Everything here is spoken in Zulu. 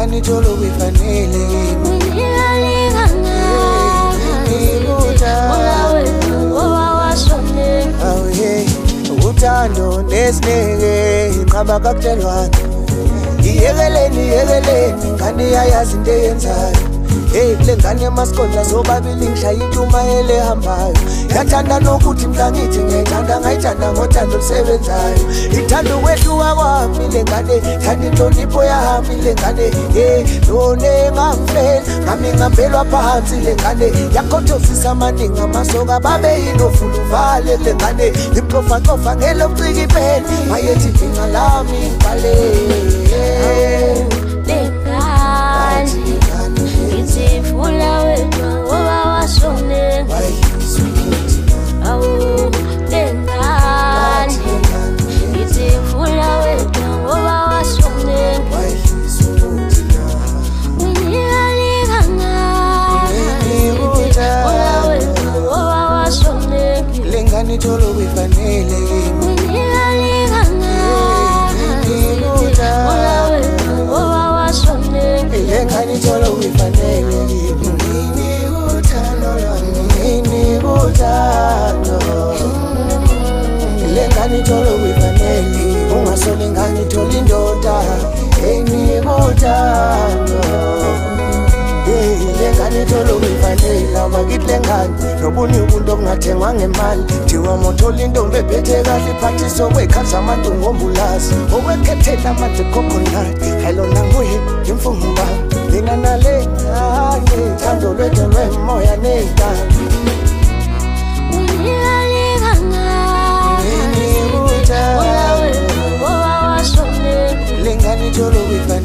lengani tolo wifanele uthando nesineke inqaba kakutelwana yekeleni ngane yayazi into eyenzayo hey le ngane yamasikondla sobabili ngishaya intumayele ehambayo yathanda nokuthi mhla ngithi ngiyayithanda ngayithanda ngothando lusebenzayo ithando wethu wakwami le ngane thanda inhlonipho yami le ngane hey lone ngangifela ngami ngambelwa phansi le ngane yakhothosisa amaningi amasoka babe yinofuna uvale le ngane imcofa ngelomciki iphela mayethi ivinga lami ngibale Fula wethu ngoba wasone awu lengani ngithi fula wethu ngoba wasone unyalika ngani fula wethu ngoba wasone lengani tolo wifanele unyalika ngani fula wethu ngoba wasone lengani tolo wifanele lengani tolo wifanele ungasole ngani tolo indoda enikuthando lengani tolo wifanele makithi lengani nobunye ubuntu obungathengwa ngemali thiwa mothola intombi ephethe kahle iphathiso kwekhaza amantu ngombulazi okwekhethela amanzi coconut ayilona nguye imfungumba lena nalengane thando lwethu lwemoya nezintando lengani tolo wifanele